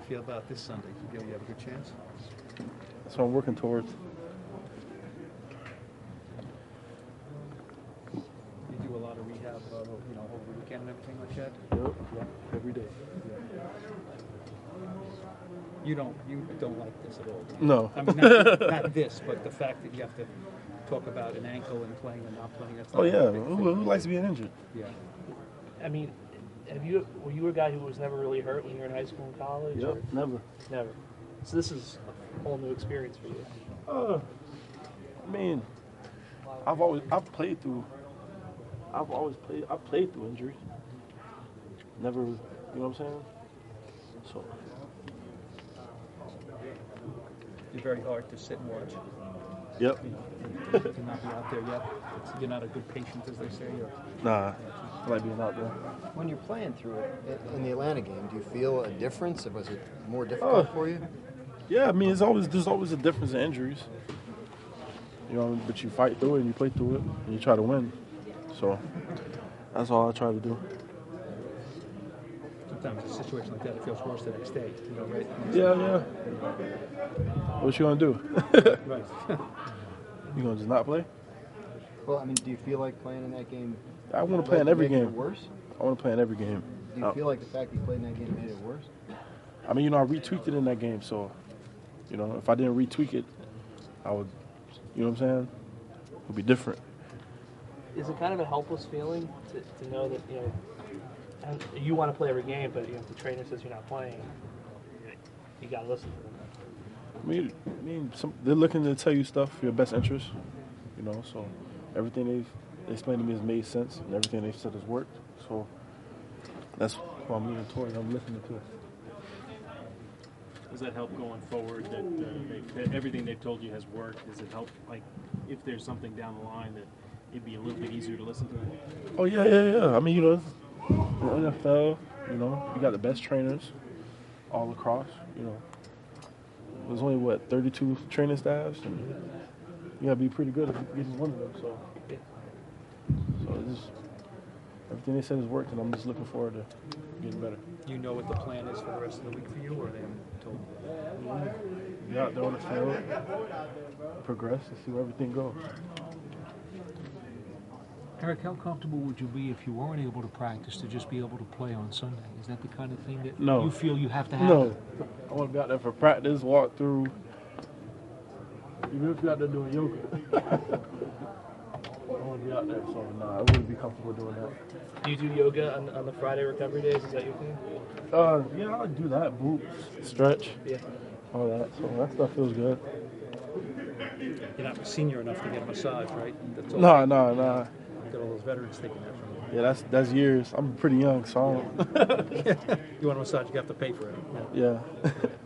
feel about this Sunday? You feel you have a good chance? That's what I'm working towards. You do a lot of rehab, over the weekend and everything like that? Yep. Every day. You don't like this at all? No. I mean, not this, but the fact that you have to talk about an ankle and playing and not playing. That's not Oh, yeah. Who likes being injured? Yeah. I mean, were you a guy who was never really hurt when you were in high school and college? Yep, never. Never. So this is a whole new experience for you. I mean, I've played through injuries. Never, you know what I'm saying? So. You're very hard to sit and watch. Yep. To not be out there yet. You're not a good patient, as they say. Nah, I like being out there. When you're playing through it in the Atlanta game, do you feel a difference? Was it more difficult for you? Yeah, I mean, there's always a difference in injuries. You know, but you fight through it and you play through it and you try to win. So that's all I try to do. Sometimes a situation like that, it feels worse the next day. Right? Yeah. What you gonna do? Right. You gonna just not play? Well, I mean, do you feel like playing in that game? I want to play in every game. Worse? I want to play in every game. Do you feel like the fact that you played in that game made it worse? I mean, I retweaked it in that game, so if I didn't retweak it, I would. You know what I'm saying? It would be different. Is it kind of a helpless feeling to know that and you want to play every game, but if the trainer says you're not playing, you got to listen to them. I mean, they're looking to tell you stuff for your best interest, so everything they've explained to me has made sense, and everything they've said has worked, so that's what I'm leaning towards. I'm listening to it. Does that help going forward, that everything they've told you has worked? Does it help, like, if there's something down the line that it'd be a little bit easier to listen to? Oh, yeah. I mean, the NFL, you got the best trainers all across, There's only, 32 training staffs? And you got to be pretty good at getting one of them, so everything they said has worked, and I'm just looking forward to getting better. You know what the plan is for the rest of the week for you, or they haven't told you? Get out there on the field, progress, and see where everything goes. Eric, how comfortable would you be if you weren't able to practice to just be able to play on Sunday? Is that the kind of thing that you feel you have to have? No. I want to be out there for practice, walk through, even if you're out there doing yoga. I want to be out there, so I wouldn't be comfortable doing that. Do you do yoga on the Friday recovery days? Is that your thing? Yeah, I do that. Boots, stretch, all that. So that stuff feels good. You're not senior enough to get a massage, right? That's all. No. Got all those veterans taking that from Yeah, that's years. I'm pretty young, so I don't. you. You want a massage, you have to pay for it. Yeah.